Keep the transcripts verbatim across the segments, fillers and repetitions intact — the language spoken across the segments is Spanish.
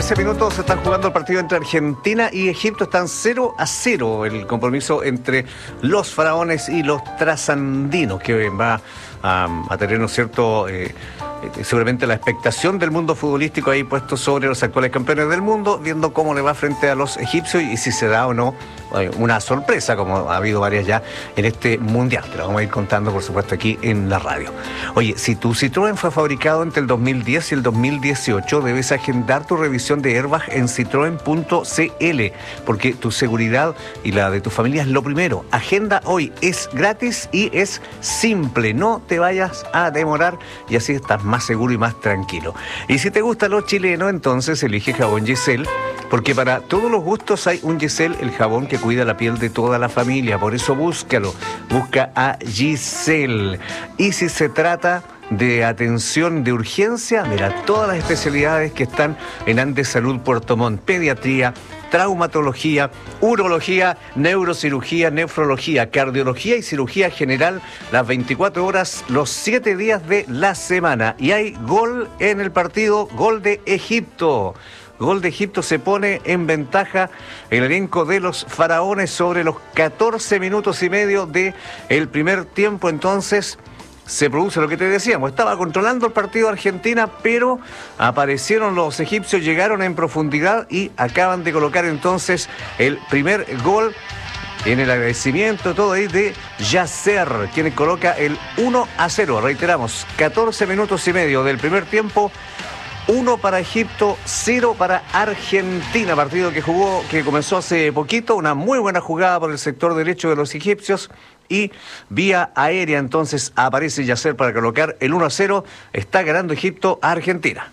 trece minutos se están jugando el partido entre Argentina y Egipto. Están cero a cero el compromiso entre los faraones y los trasandinos, que va a, a tener, ¿no es cierto?, eh, seguramente la expectación del mundo futbolístico ahí puesto sobre los actuales campeones del mundo, viendo cómo le va frente a los egipcios y si se da o no una sorpresa, como ha habido varias ya en este mundial. Te lo vamos a ir contando, por supuesto, aquí en la radio. Oye, si tu Citroën fue fabricado entre el dos mil diez y el dos mil dieciocho, debes agendar tu revisión de airbag en citroen punto c l, porque tu seguridad y la de tu familia es lo primero. Agenda hoy, es gratis y es simple. No te vayas a demorar y así estás más seguro y más tranquilo. Y si te gusta lo chileno, entonces elige jabón Giselle, porque para todos los gustos hay un Giselle, el jabón que cuida la piel de toda la familia. Por eso búscalo, busca a Giselle. Y si se trata de atención de urgencia, mira, todas las especialidades que están en Andes Salud Puerto Montt: pediatría, traumatología, urología, neurocirugía, nefrología, cardiología y cirugía general, las veinticuatro horas, los siete días de la semana. Y hay gol en el partido, gol de Egipto. Gol de Egipto, se pone en ventaja el elenco de los faraones sobre los catorce minutos y medio del primer tiempo. Entonces se produce lo que te decíamos, estaba controlando el partido Argentina, pero aparecieron los egipcios, llegaron en profundidad y acaban de colocar entonces el primer gol en el agradecimiento todo ahí de Yasser, quien coloca el uno a cero. Reiteramos, catorce minutos y medio del primer tiempo, uno para Egipto, cero para Argentina. Partido que jugó, que comenzó hace poquito, una muy buena jugada por el sector derecho de los egipcios. Y vía aérea entonces aparece Yasser para colocar el uno a cero. Está ganando Egipto a Argentina.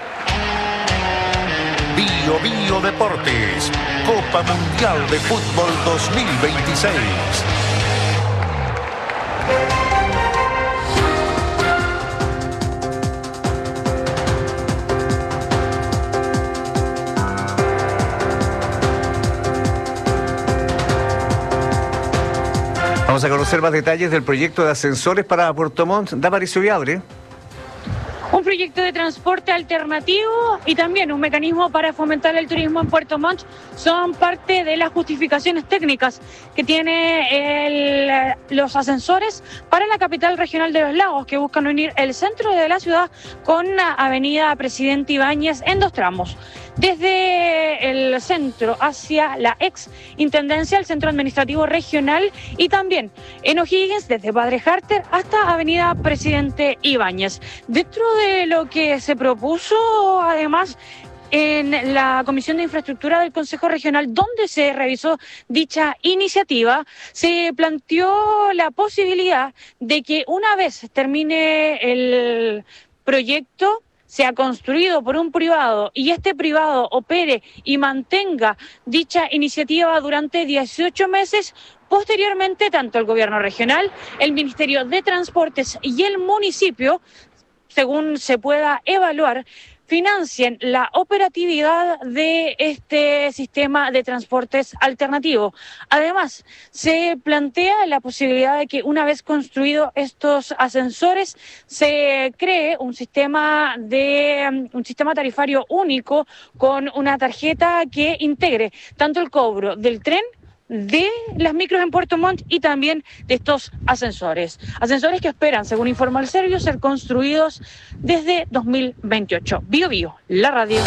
Bio Bio Deportes, Copa Mundial de Fútbol dos mil veintiséis. Vamos a conocer más detalles del proyecto de ascensores para Puerto Montt. Damaris Viabre. Un proyecto de transporte alternativo y también un mecanismo para fomentar el turismo en Puerto Montt son parte de las justificaciones técnicas que tiene el, los ascensores para la capital regional de los lagos, que buscan unir el centro de la ciudad con la avenida Presidente Ibáñez en dos tramos. Desde el centro hacia la ex intendencia, el centro administrativo regional, y también en O'Higgins, desde Padre Harter hasta avenida Presidente Ibáñez. Dentro de lo que se propuso, además, en la Comisión de Infraestructura del Consejo Regional, donde se revisó dicha iniciativa, se planteó la posibilidad de que una vez termine el proyecto, sea construido por un privado y este privado opere y mantenga dicha iniciativa durante dieciocho meses, posteriormente tanto el gobierno regional, el Ministerio de Transportes y el municipio, según se pueda evaluar, financien la operatividad de este sistema de transportes alternativo. Además, se plantea la posibilidad de que una vez construidos estos ascensores se cree un sistema de un sistema tarifario único con una tarjeta que integre tanto el cobro del tren, de las micros en Puerto Montt y también de estos ascensores. Ascensores que esperan, según informa el Servio, ser construidos desde dos mil veintiocho. Bio Bio, la radio.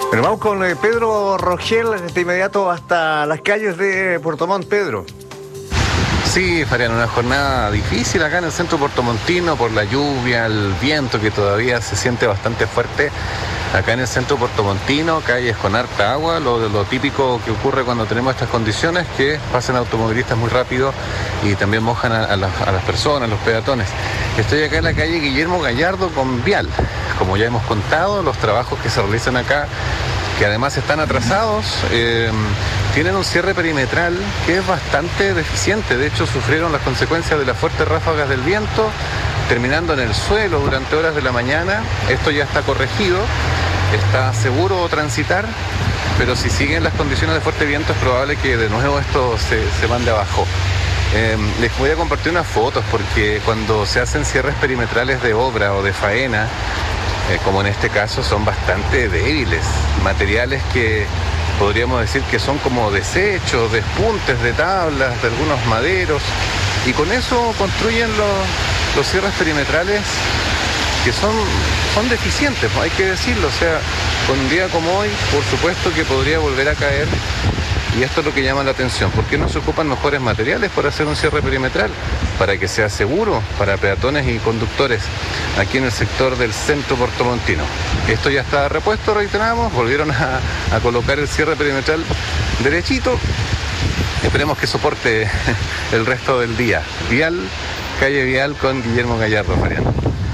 Bueno, vamos con eh, Pedro Rogel de inmediato hasta las calles de Puerto Montt. Pedro. Sí, Fabián, una jornada difícil acá en el centro puertomontino por la lluvia, el viento que todavía se siente bastante fuerte. Acá en el centro puertomontino, calles con harta agua, lo, lo típico que ocurre cuando tenemos estas condiciones, que pasan automovilistas muy rápido y también mojan a, a, las, a las personas, los peatones. Estoy acá en la calle Guillermo Gallardo con Vial. Como ya hemos contado, los trabajos que se realizan acá, que además están atrasados, eh, tienen un cierre perimetral que es bastante deficiente. De hecho, sufrieron las consecuencias de las fuertes ráfagas del viento, terminando en el suelo durante horas de la mañana. Esto ya está corregido, está seguro transitar, pero si siguen las condiciones de fuerte viento es probable que de nuevo esto se, se mande abajo. Eh, les voy a compartir unas fotos porque cuando se hacen cierres perimetrales de obra o de faena, eh, como en este caso, son bastante débiles, materiales que podríamos decir que son como desechos, despuntes de tablas, de algunos maderos, y con eso construyen los, los cierres perimetrales que son, son deficientes, hay que decirlo. O sea, con un día como hoy, por supuesto que podría volver a caer, y esto es lo que llama la atención. ¿Por qué no se ocupan mejores materiales para hacer un cierre perimetral? Para que sea seguro para peatones y conductores aquí en el sector del centro puertomontino. Esto ya está repuesto, reiteramos, volvieron a, a colocar el cierre perimetral derechito. Esperemos que soporte el resto del día. Vial, calle Vial con Guillermo Gallardo, Mariano.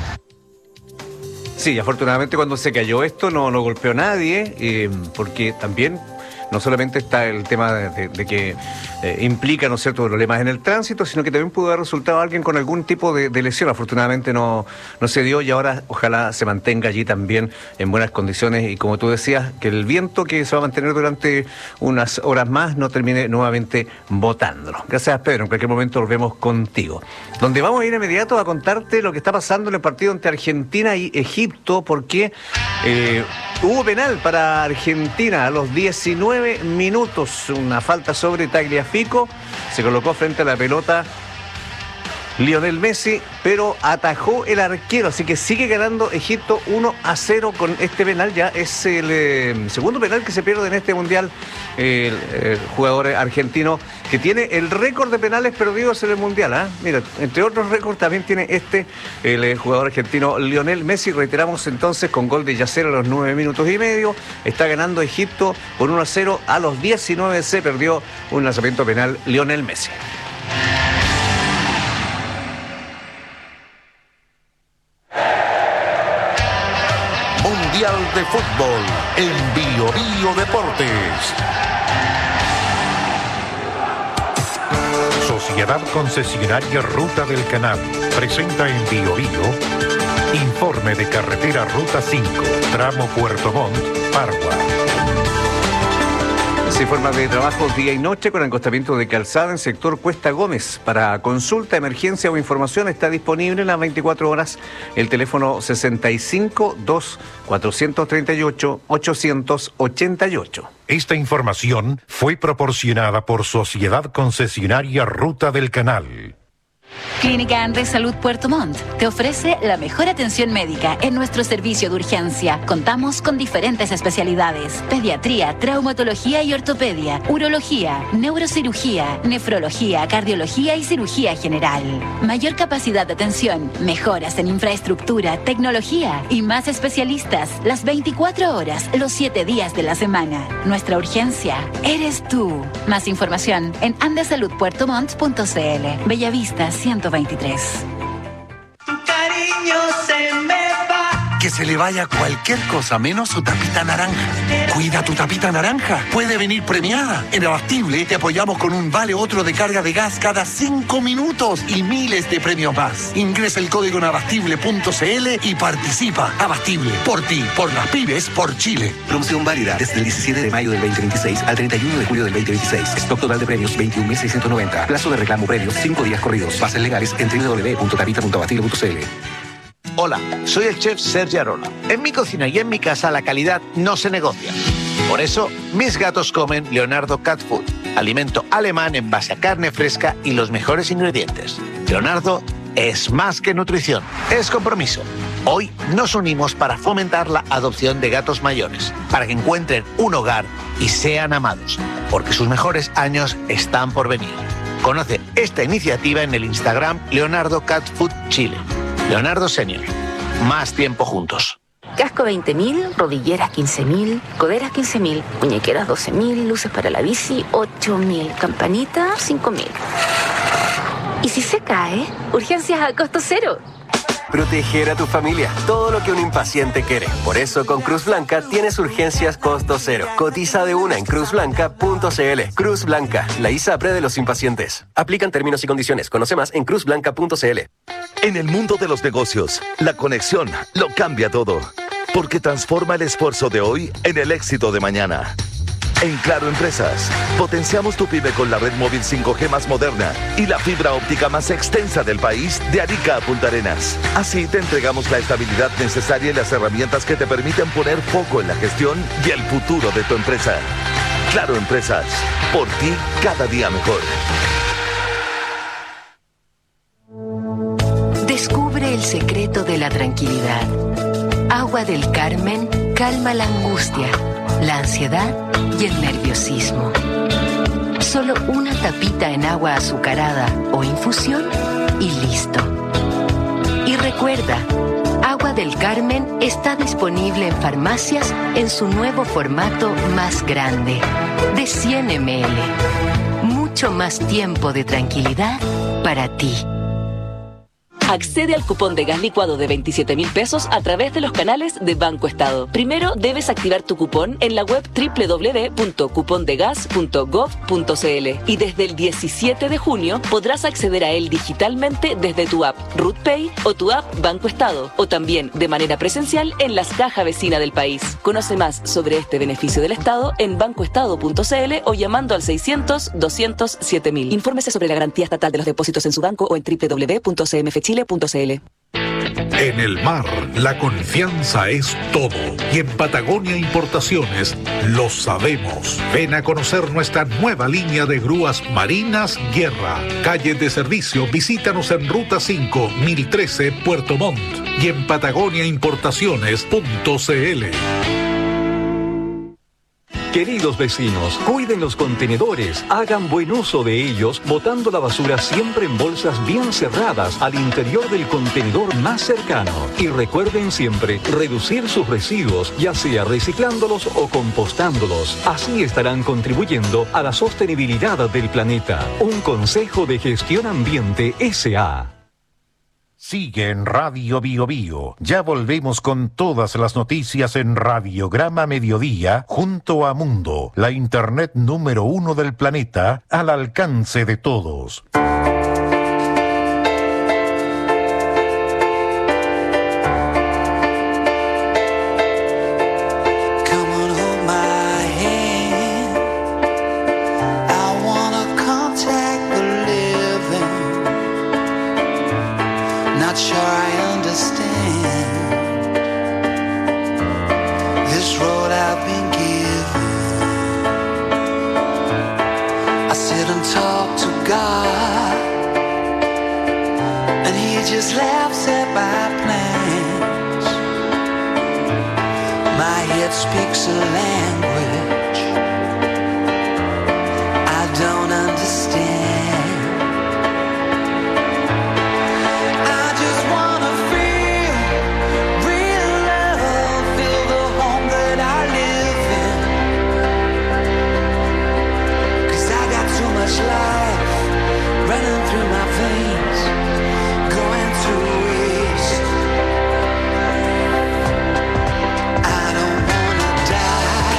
Sí, afortunadamente cuando se cayó esto no, no golpeó a nadie, eh, porque también no solamente está el tema de, de, de que eh, implica, ¿no es cierto?, problemas en el tránsito, sino que también pudo haber resultado alguien con algún tipo de, de lesión. Afortunadamente no, no se dio, y ahora ojalá se mantenga allí también en buenas condiciones, y como tú decías, que el viento que se va a mantener durante unas horas más no termine nuevamente botándolo. Gracias, Pedro. En cualquier momento volvemos contigo. Donde vamos a ir inmediato a contarte lo que está pasando en el partido entre Argentina y Egipto, porque eh, hubo penal para Argentina a los diecinueve minutos, una falta sobre Tagliafico, se colocó frente a la pelota Lionel Messi, pero atajó el arquero, así que sigue ganando Egipto uno a cero con este penal. Ya es el eh, segundo penal que se pierde en este mundial, eh, el, el jugador argentino que tiene el récord de penales perdidos en el mundial, ¿eh? Mira, entre otros récords también tiene este, el eh, jugador argentino Lionel Messi. Reiteramos entonces, con gol de Yasser a los nueve minutos y medio, está ganando Egipto por uno a cero. A los diecinueve se perdió un lanzamiento penal Lionel Messi. Mundial de Fútbol en Bio Bio Deportes. Sociedad Concesionaria Ruta del Canal presenta en Bio Bio informe de carretera Ruta cinco, tramo Puerto Montt, Pargua. Se informa de trabajo día y noche con acostamiento de calzada en sector Cuesta Gómez. Para consulta, emergencia o información está disponible en las veinticuatro horas el teléfono sesenta y cinco, dos, cuatrocientos treinta y ocho, ochocientos ochenta y ocho. Esta información fue proporcionada por Sociedad Concesionaria Ruta del Canal. Clínica Andes Salud Puerto Montt te ofrece la mejor atención médica en nuestro servicio de urgencia. Contamos con diferentes especialidades: pediatría, traumatología y ortopedia, urología, neurocirugía, nefrología, cardiología y cirugía general. Mayor capacidad de atención, mejoras en infraestructura, tecnología y más especialistas las veinticuatro horas, los siete días de la semana. Nuestra urgencia eres tú. Más información en andes salud puerto montt punto c l. Bellavista ciento veintitrés. Tu cariño se me va. Que se le vaya cualquier cosa menos su tapita naranja. Cuida tu tapita naranja. Puede venir premiada. En Abastible te apoyamos con un vale otro de carga de gas cada cinco minutos y miles de premios más. Ingresa el código en abastible punto c l y participa. Abastible, por ti, por las pymes, por Chile. Promoción válida desde el diecisiete de mayo del veinte veintiséis al treinta y uno de julio del veinte veintiséis. Stock total de premios veintiún mil seiscientos noventa. Plazo de reclamo premios cinco días corridos. Bases legales en doble u doble u doble u punto tapita punto abastible punto c l. Hola, soy el chef Sergi Arola. En mi cocina y en mi casa la calidad no se negocia. Por eso, mis gatos comen Leonardo Cat Food, alimento alemán en base a carne fresca y los mejores ingredientes. Leonardo es más que nutrición, es compromiso. Hoy nos unimos para fomentar la adopción de gatos mayores, para que encuentren un hogar y sean amados, porque sus mejores años están por venir. Conoce esta iniciativa en el Instagram Leonardo Cat Food Chile. Leonardo Senior. Más tiempo juntos. Casco veinte mil, rodilleras quince mil, coderas quince mil, muñequeras doce mil, luces para la bici ocho mil, campanita cinco mil. ¿Y si se cae? Urgencias a costo cero. Proteger a tu familia, todo lo que un impaciente quiere. Por eso con Cruz Blanca tienes urgencias costo cero. Cotiza de una en cruz blanca punto c l. Cruz Blanca, la ISAPRE de los impacientes. Aplican términos y condiciones. Conoce más en cruz blanca punto c l. En el mundo de los negocios, la conexión lo cambia todo. Porque transforma el esfuerzo de hoy en el éxito de mañana. En Claro Empresas, potenciamos tu pyme con la red móvil cinco G más moderna y la fibra óptica más extensa del país de Arica a Punta Arenas. Así te entregamos la estabilidad necesaria y las herramientas que te permiten poner foco en la gestión y el futuro de tu empresa. Claro Empresas, por ti cada día mejor. Descubre el secreto de la tranquilidad. Agua del Carmen calma la angustia, la ansiedad y el nerviosismo. Solo una tapita en agua azucarada o infusión y listo. Y recuerda, Agua del Carmen está disponible en farmacias en su nuevo formato más grande, de cien mililitros. Mucho más tiempo de tranquilidad para ti. Accede al cupón de gas licuado de veintisiete mil pesos a través de los canales de Banco Estado. Primero debes activar tu cupón en la web doble u doble u doble u punto cupondegas punto gov punto c l y desde el diecisiete de junio podrás acceder a él digitalmente desde tu app RutPay o tu app Banco Estado o también de manera presencial en las cajas vecinas del país. Conoce más sobre este beneficio del Estado en bancoestado punto c l o llamando al seiscientos, doscientos, siete mil. Infórmese sobre la garantía estatal de los depósitos en su banco o en doble u doble u doble u punto c m f chile punto c l. En el mar, la confianza es todo. Y en Patagonia Importaciones lo sabemos. Ven a conocer nuestra nueva línea de grúas marinas Guerra. Calle de servicio, visítanos en Ruta cinco, mil trece, Puerto Montt. Y en patagonia importaciones punto c l. Queridos vecinos, cuiden los contenedores, hagan buen uso de ellos, botando la basura siempre en bolsas bien cerradas al interior del contenedor más cercano. Y recuerden siempre reducir sus residuos, ya sea reciclándolos o compostándolos. Así estarán contribuyendo a la sostenibilidad del planeta. Un consejo de gestión ambiente S A Sigue en Radio Bio Bio. Ya volvemos con todas las noticias en Radiograma Mediodía junto a Mundo, la internet número uno del planeta, al alcance de todos. Speaks a language I don't understand. I just wanna feel real love, feel the home that I live in. 'Cause I got too much life running through my veins, going to waste. I don't wanna die.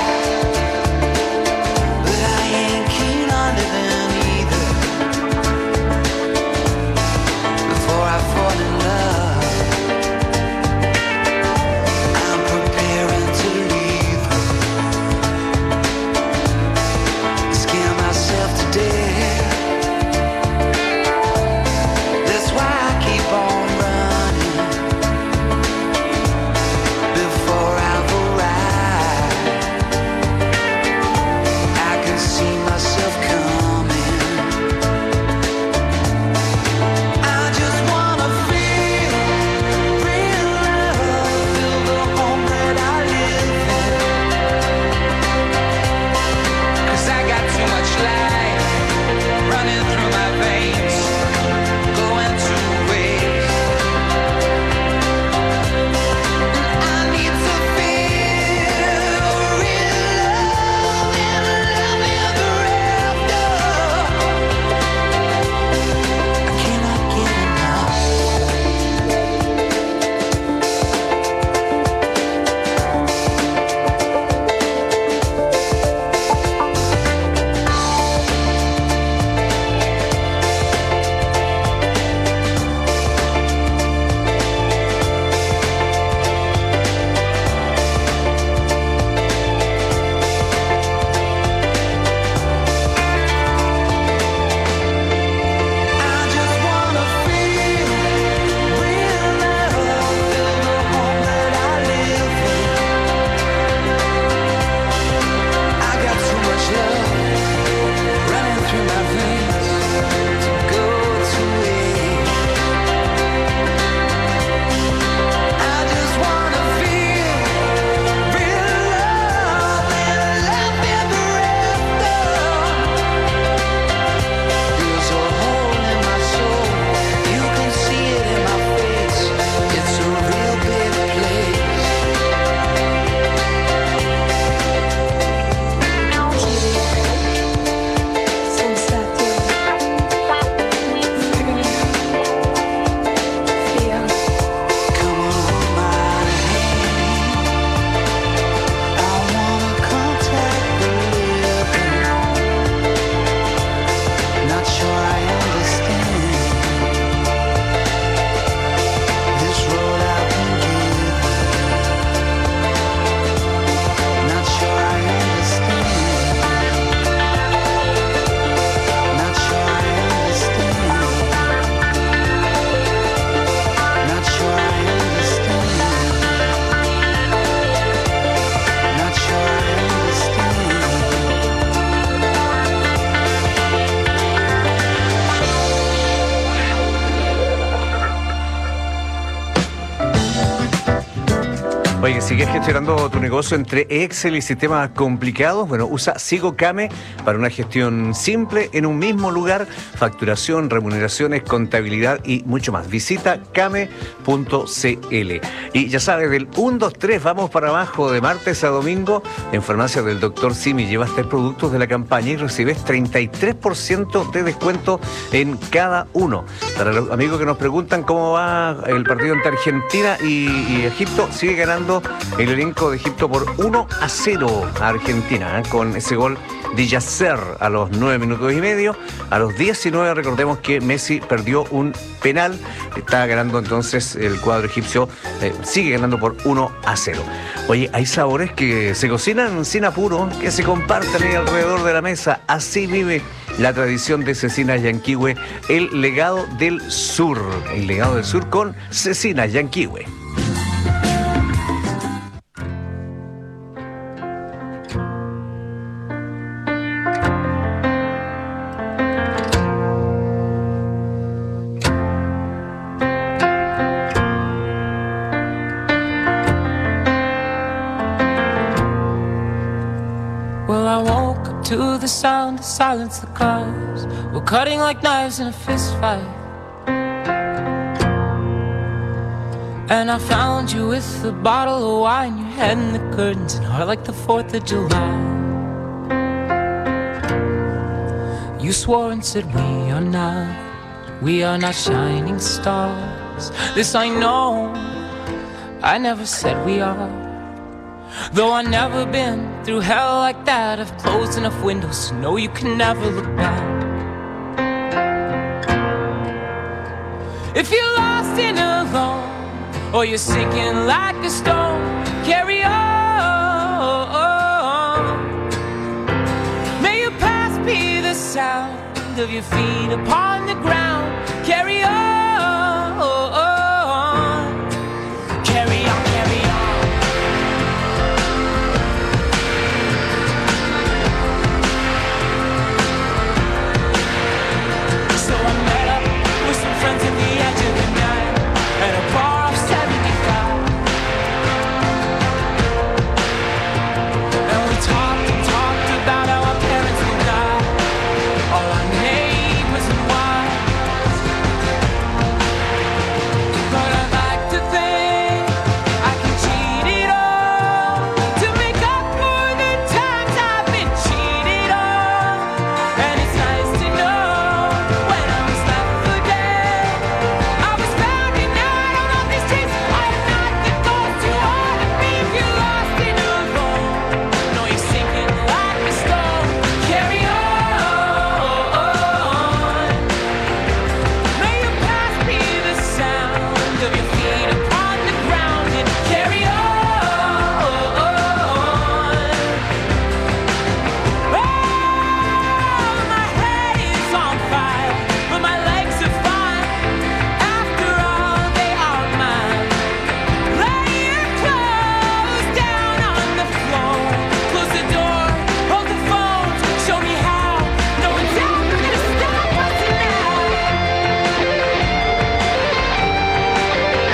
Oye, ¿sigues gestionando tu negocio entre Excel y sistemas complicados? Bueno, usa SigoCame para una gestión simple en un mismo lugar, facturación, remuneraciones, contabilidad y mucho más. Visita came punto cl. Y ya sabes, del uno, dos, tres vamos para abajo de martes a domingo en Farmacia del Doctor Simi. Llevas tres productos de la campaña y recibes treinta y tres por ciento de descuento en cada uno. Para los amigos que nos preguntan cómo va el partido entre Argentina y, y Egipto, sigue ganando el elenco de Egipto por uno a cero a Argentina, ¿eh? Con ese gol de Yasser a los nueve minutos y medio. A los diecinueve, recordemos que Messi perdió un penal. Está ganando entonces el cuadro egipcio, eh, sigue ganando por uno a cero. Oye, hay sabores que se cocinan sin apuro, que se comparten ahí alrededor de la mesa. Así vive la tradición de Cecinas Yanquihue, el legado del sur. El legado del sur con Cecinas Yanquihue. To the sound, silence the cars. We're cutting like knives in a fist fight. And I found you with a bottle of wine, your head in the curtains, and heart like the fourth of July. You swore and said we are not, we are not shining stars. This I know, I never said we are. Though I've never been through hell like that, I've closed enough windows to know you can never look back. If you're lost and alone, or you're sinking like a stone, carry on. May your past be the sound of your feet upon the ground. Carry on. Carry on, carry on. So I met up with some friends at the edge of the night at a bar off seventy-five. And we talked and talked about how our parents would die, all our neighbors and wives. But I like to think I can cheat it all to make up for the times I've been cheated on. And it's nice to know when I was left for dead, I was found and out on all these streets. I am not the ghost you ought to be if you're lost and alone. No, you're sinking like a stone. Carry on. May your past be the sound of your feet upon the ground and carry on. Oh, my head is on fire, but my legs are fine. After all, they are mine. Lay your clothes down on the floor. Close the door, hold the phone. Show me how. No one's ever gonna stop us now.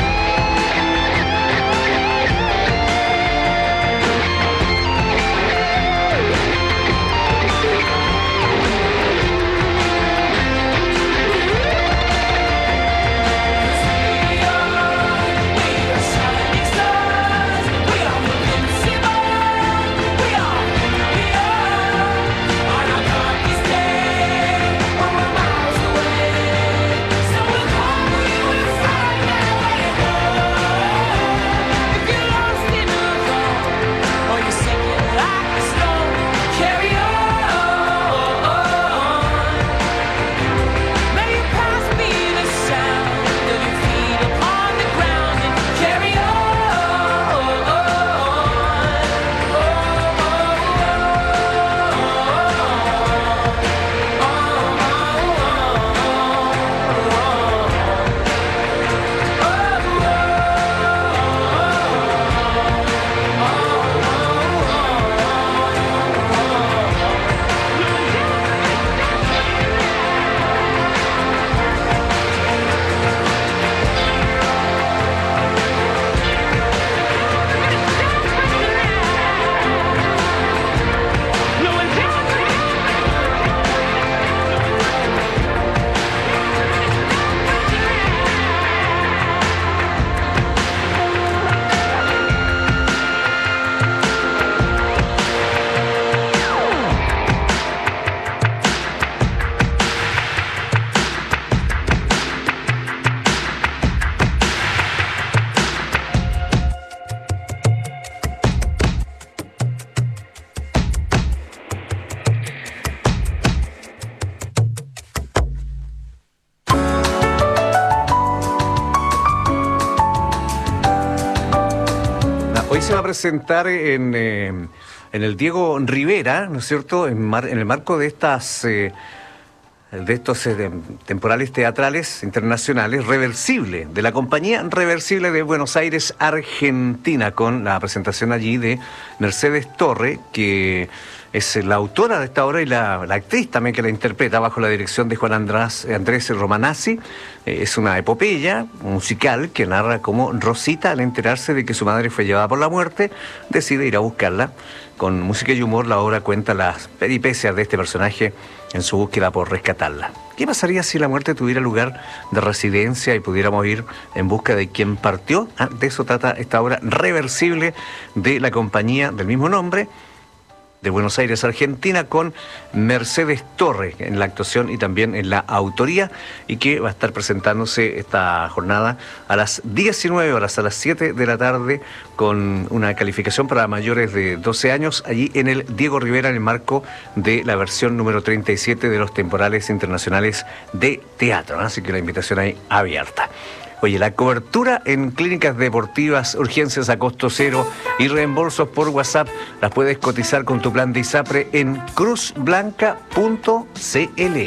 Hoy se va a presentar en, eh, en el Diego Rivera, ¿no es cierto?, en, mar, en el marco de estas eh, de estos eh, temporales teatrales internacionales, Reversible, de la compañía Reversible de Buenos Aires, Argentina, con la presentación allí de Mercedes Torre, que es la autora de esta obra y la, la actriz también que la interpreta, bajo la dirección de Juan Andrés, Andrés Romanazzi. Eh, es una epopeya musical que narra cómo Rosita, al enterarse de que su madre fue llevada por la muerte, decide ir a buscarla. Con música y humor, la obra cuenta las peripecias de este personaje en su búsqueda por rescatarla. ¿Qué pasaría si la muerte tuviera lugar de residencia y pudiéramos ir en busca de quien partió? Ah, de eso trata esta obra Reversible de la compañía del mismo nombre, de Buenos Aires, Argentina, con Mercedes Torre en la actuación y también en la autoría, y que va a estar presentándose esta jornada a las diecinueve horas, a las siete de la tarde, con una calificación para mayores de doce años, allí en el Diego Rivera, en el marco de la versión número treinta y siete de los temporales internacionales de teatro, ¿no? Así que la invitación ahí abierta. Oye, la cobertura en clínicas deportivas, urgencias a costo cero y reembolsos por WhatsApp las puedes cotizar con tu plan de ISAPRE en cruz blanca punto c l.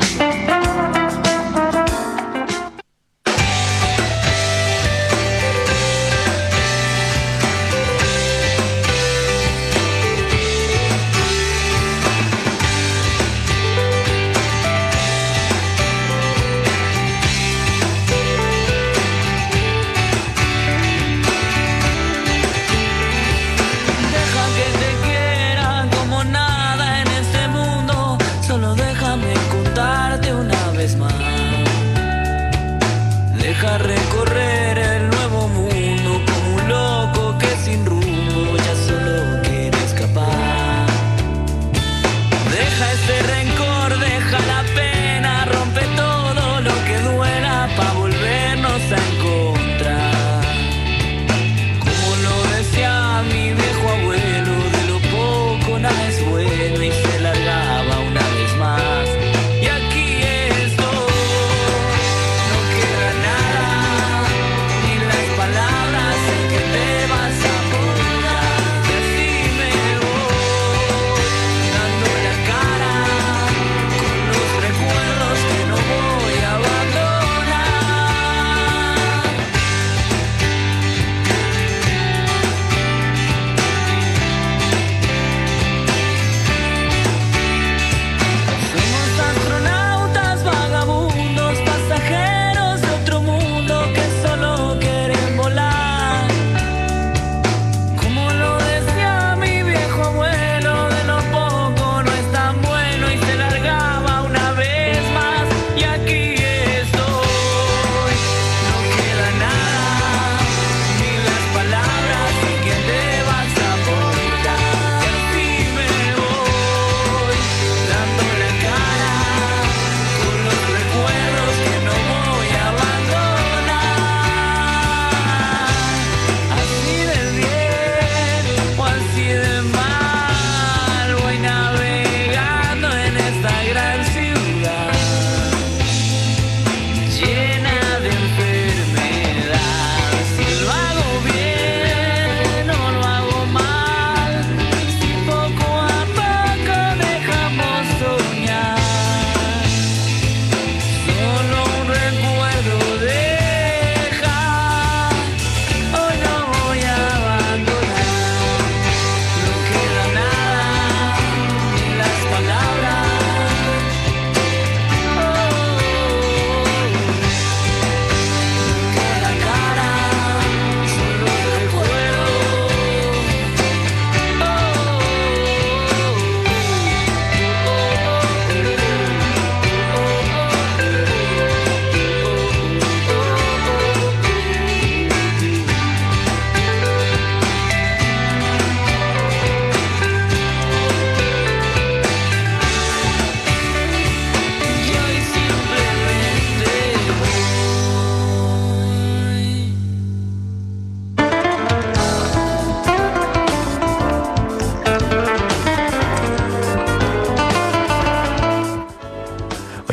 Deja que te quiera como nada en este mundo. Solo déjame contar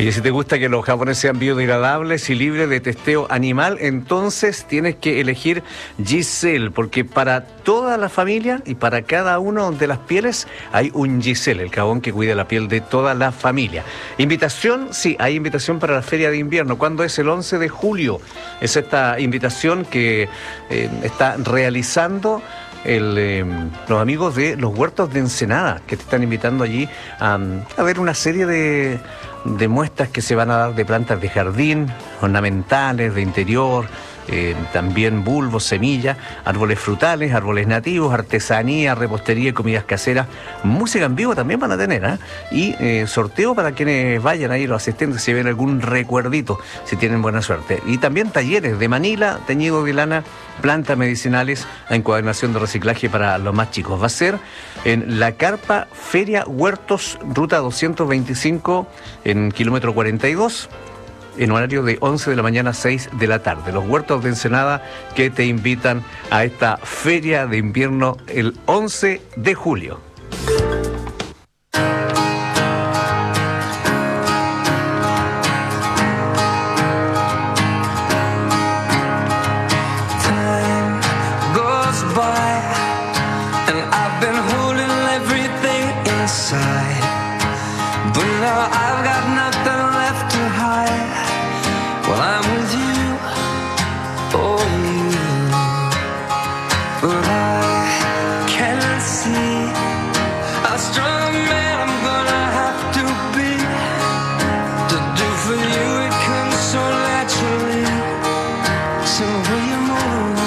Oye, si te gusta que los japoneses sean biodegradables y libres de testeo animal, entonces tienes que elegir Giselle, porque para toda la familia y para cada uno de las pieles hay un Giselle, el jabón que cuida la piel de toda la familia. Invitación, sí, hay invitación para la Feria de Invierno. ¿Cuándo es? El once de julio. Es esta invitación que eh, está realizando El, eh, los amigos de los Huertos de Ensenada, que te están invitando allí a, a ver una serie de, de muestras que se van a dar de plantas de jardín, ornamentales, de interior, eh, también bulbos, semillas, árboles frutales, árboles nativos, artesanía, repostería y comidas caseras. Música en vivo también van a tener, ¿eh? Y eh, sorteo para quienes vayan ahí, los asistentes, si ven algún recuerdito, si tienen buena suerte. Y también talleres de manila, teñido de lana, plantas medicinales, encuadernación de reciclaje para los más chicos. Va a ser en la carpa Feria Huertos, ruta doscientos veinticinco, en kilómetro cuarenta y dos, en horario de once de la mañana a seis de la tarde. Los Huertos de Ensenada que te invitan a esta Feria de Invierno el once de julio. Goes by, and I've been holding everything inside, but now I've got nothing left to hide. Well, I'm with you, oh you, but I can't see how strong a man I'm gonna have to be to do for you. It comes so naturally, so will you move?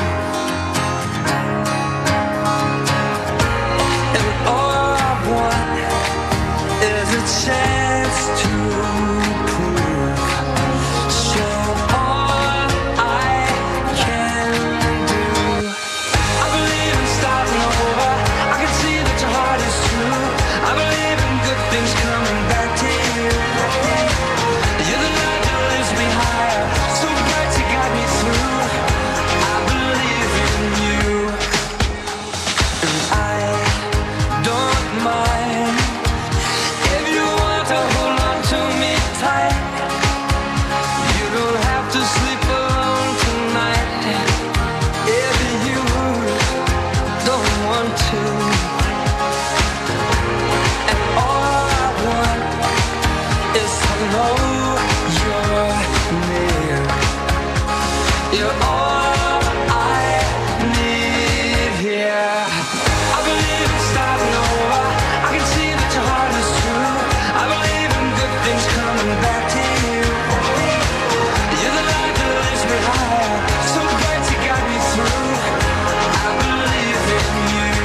Chance to prove, show all I can do. I believe in starting over. I can see that your heart is true. I believe in good things coming back to you. You're the light that lifts me higher, so bright you got me through. I believe in you, and I don't mind. Hold on to me tight. You don't have to sleep alone tonight if you don't want to. And all I want is to know you're near. You're all I need here. I believe in starting over. I can see that your heart is true. I believe in good things coming back to you. You're the light that lifts me higher, so bright you got me through. I believe in you.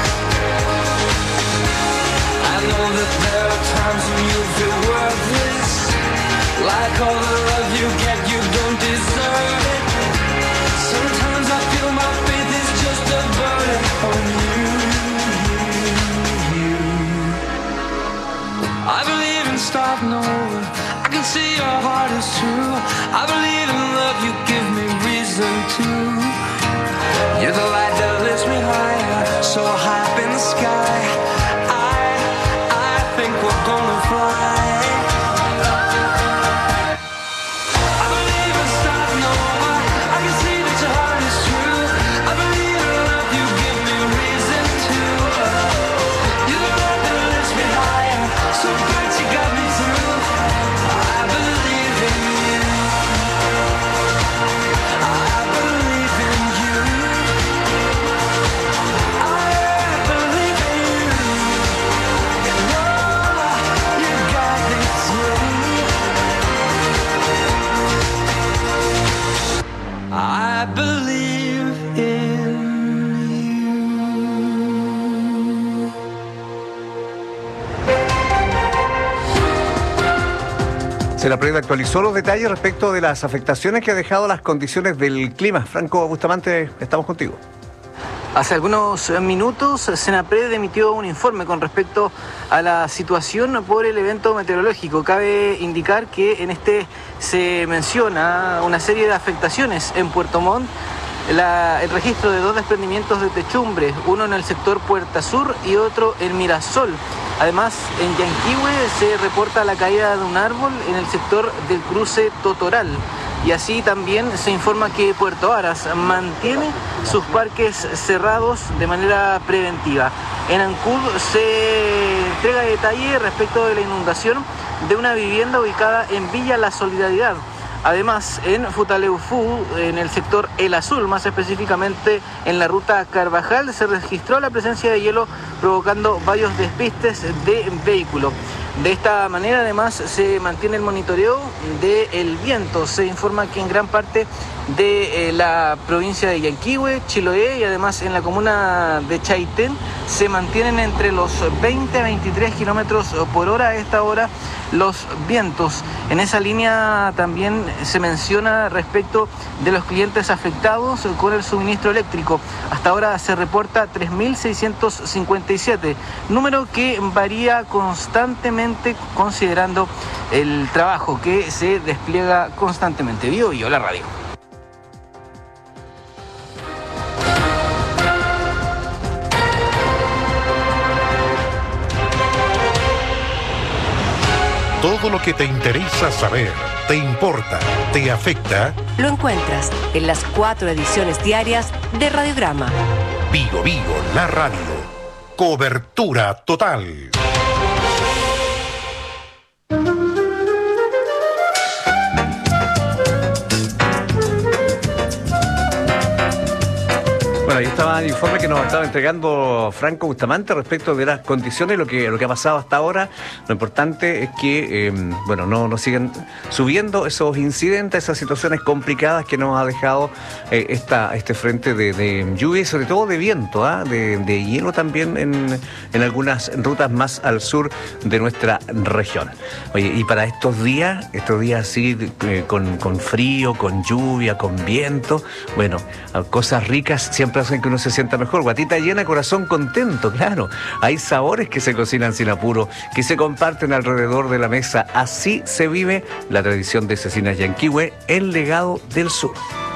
I know that there are times when you feel worthless, like all the love you get you don't deserve it. Sometimes I feel my faith is just a burden on you. I believe in starting over. I can see your heart is true. I believe in love, you give me reason to. You're the light that lifts me higher, so high up in the sky. I, I think we're gonna fly. I believe in starting over. I can see that your heart is true. I believe in love, you give me reason to. You're the light that lifts me higher, so bright you got me through. I believe in you. I believe in you. I believe in you. Oh, you got me through. I believe in you. Senaprede actualizó los detalles respecto de las afectaciones que ha dejado las condiciones del clima. Franco Bustamante, estamos contigo. Hace algunos minutos, Senapred emitió un informe con respecto a la situación por el evento meteorológico. Cabe indicar que en este se menciona una serie de afectaciones en Puerto Montt. La, el registro de dos desprendimientos de techumbre, uno en el sector Puerta Sur y otro en Mirasol. Además, en Yanquihue se reporta la caída de un árbol en el sector del cruce Totoral. Y así también se informa que Puerto Varas mantiene sus parques cerrados de manera preventiva. En Ancud se entrega detalle respecto de la inundación de una vivienda ubicada en Villa La Solidaridad. Además, en Futaleufú, en el sector El Azul, más específicamente en la ruta Carvajal, se registró la presencia de hielo provocando varios despistes de vehículos. De esta manera, además, se mantiene el monitoreo del viento. Se informa que en gran parte de eh, la provincia de Yanquihue, Chiloé y además en la comuna de Chaitén se mantienen entre los veinte a veintitrés kilómetros por hora a esta hora los vientos. En esa línea también se menciona respecto de los clientes afectados con el suministro eléctrico. Hasta ahora se reporta tres mil seiscientos cincuenta y siete, número que varía constantemente considerando el trabajo que se despliega constantemente. Bio Bio, la radio. Todo lo que te interesa saber, te importa, te afecta. Lo encuentras en las cuatro ediciones diarias de Radiograma. Vigo Vigo, la radio. Cobertura total. Bueno, ahí estaba el informe que nos estaba entregando Franco Bustamante respecto de las condiciones, lo que, lo que ha pasado hasta ahora. Lo importante es que, eh, bueno, no, no sigan subiendo esos incidentes, esas situaciones complicadas que nos ha dejado eh, esta, este frente de, de lluvia y sobre todo de viento, ¿eh? de, de hielo también en, en algunas rutas más al sur de nuestra región. Oye, y para estos días, estos días así, eh, con, con frío, con lluvia, con viento, bueno, cosas ricas siempre hacen que uno se sienta mejor. Guatita llena, corazón contento, claro. Hay sabores que se cocinan sin apuro, que se comparten alrededor de la mesa. Así se vive la tradición de Cecinas Yanquihue, el legado del sur.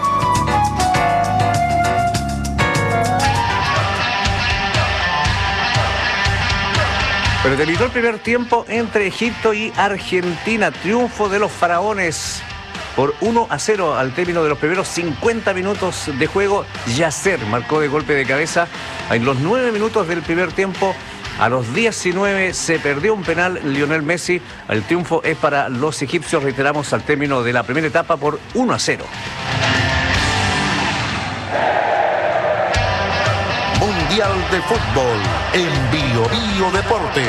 Pero terminó el primer tiempo entre Egipto y Argentina. Triunfo de los faraones por uno a cero al término de los primeros cincuenta minutos de juego. Yasser marcó de golpe de cabeza en los nueve minutos del primer tiempo. A los diecinueve se perdió un penal Lionel Messi. El triunfo es para los egipcios, reiteramos, al término de la primera etapa por uno a cero. Mundial de Fútbol en Bio Bio Deportes.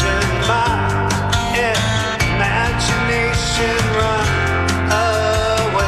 Imagination run away.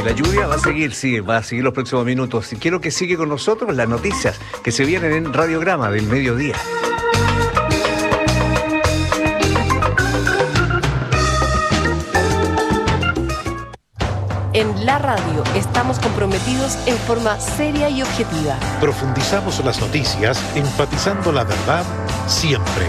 Y la lluvia va a seguir, sí, va a seguir los próximos minutos. Y quiero que siga con nosotros las noticias que se vienen en Radiograma del mediodía. En la radio estamos comprometidos en forma seria y objetiva. Profundizamos las noticias, enfatizando la verdad siempre.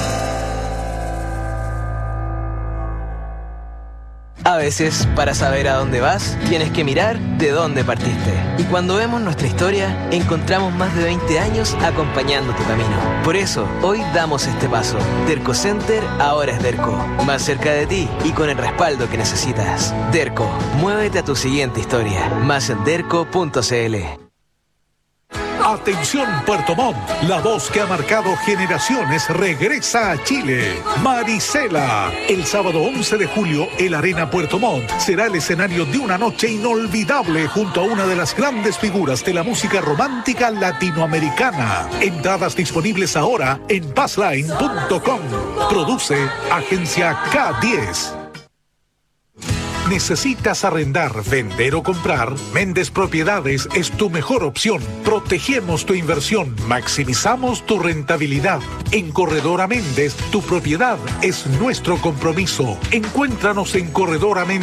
A veces, para saber a dónde vas, tienes que mirar de dónde partiste. Y cuando vemos nuestra historia, encontramos más de veinte años acompañando tu camino. Por eso, hoy damos este paso. Derco Center ahora es Derco. Más cerca de ti y con el respaldo que necesitas. Derco, muévete a tu siguiente historia. Más en derco punto c l. Atención Puerto Montt, la voz que ha marcado generaciones regresa a Chile. Marisela. El sábado once de julio, el Arena Puerto Montt será el escenario de una noche inolvidable junto a una de las grandes figuras de la música romántica latinoamericana. Entradas disponibles ahora en passline punto com. Produce Agencia K diez. ¿Necesitas arrendar, vender o comprar? Méndez Propiedades es tu mejor opción. Protegemos tu inversión, maximizamos tu rentabilidad. En Corredora Méndez, tu propiedad es nuestro compromiso. Encuéntranos en Corredora Méndez.